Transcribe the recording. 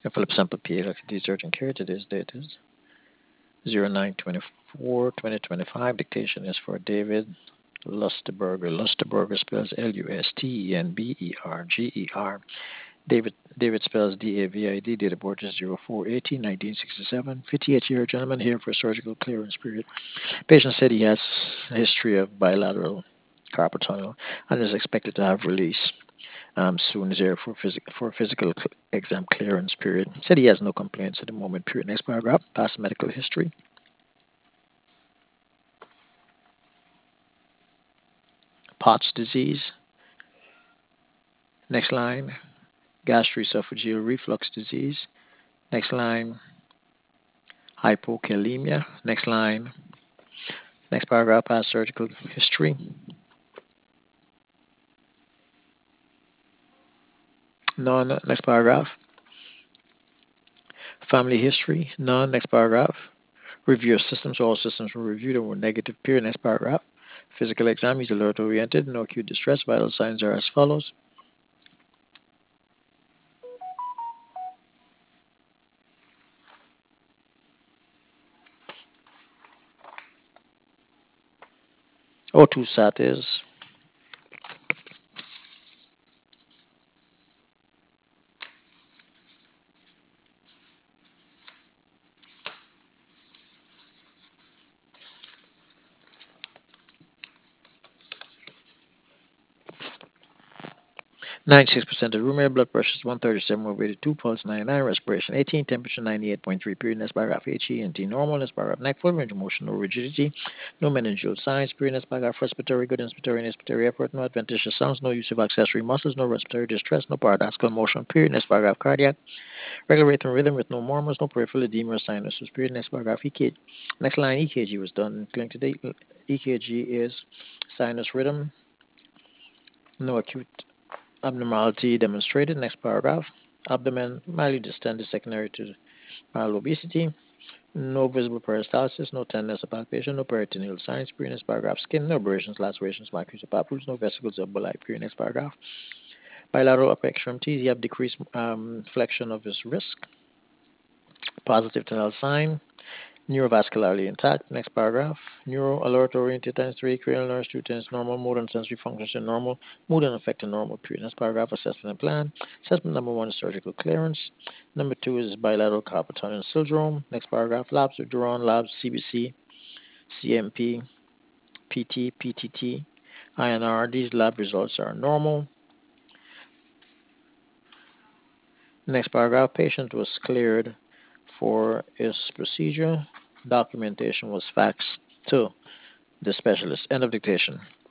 Philip Sample PA Detergent Care. Today's date is 09/24/2025. Dictation is for David Lusterberger. Lusterberger spells Lustenberger. David spells David. Date of birth is 04/18/1967. 58-year gentleman here for surgical clearance period. Patient said he has a history of bilateral carpal tunnel and is expected to have release soon as here for physical exam clearance period. Said he has no complaints at the moment. Period. Next paragraph. Past medical history. Pott's disease. Next line. Gastroesophageal reflux disease. Next line. Hypokalemia. Next line. Next paragraph. Past surgical history. None. Next paragraph. Family history. None. Next paragraph. Review of systems. All systems were reviewed and were negative. Period. Next paragraph. Physical exam. He's alert oriented. No acute distress. Vital signs are as follows. O2 sat is 96% of room air, blood pressure is 137 over 82, pulse 99, respiration 18, temperature 98.3, period. Next paragraph, HENT normal. Next paragraph, neck full range of motion, no rigidity, no meningeal signs, period. Next paragraph, respiratory good, inspiratory and expiratory effort, no adventitious sounds, no use of accessory muscles, no respiratory distress, no paradoxical motion, period. Next paragraph, cardiac, regular rhythm with no murmurs, no peripheral edema or sinuses, period. Next paragraph, EKG. Next line, EKG was done. Click today. EKG is sinus rhythm, no acute abnormality demonstrated. Next paragraph. Abdomen mildly distended secondary to mild obesity. No visible peristalsis, no tenderness or palpation, no peritoneal signs. Next paragraph. Skin, no abrasions, lacerations, markings or papules, no vesicles or bulli. Next paragraph. Bilateral upper extremities. You have decreased flexion of his wrist. Positive tunnel sign. Neurovascularly intact. Next paragraph. Neuro alert oriented times 3, cranial nerves 2 times normal, motor and sensory functions are normal, mood and affected normal. Period. Next paragraph. Assessment and plan. Assessment number 1 is surgical clearance. Number 2 is bilateral carpal tunnel syndrome. Next paragraph. Labs are drawn. Labs CBC, CMP, PT, PTT, INR. These lab results are normal. Next paragraph. Patient was cleared for his procedure. Documentation was faxed to the specialist. End of dictation.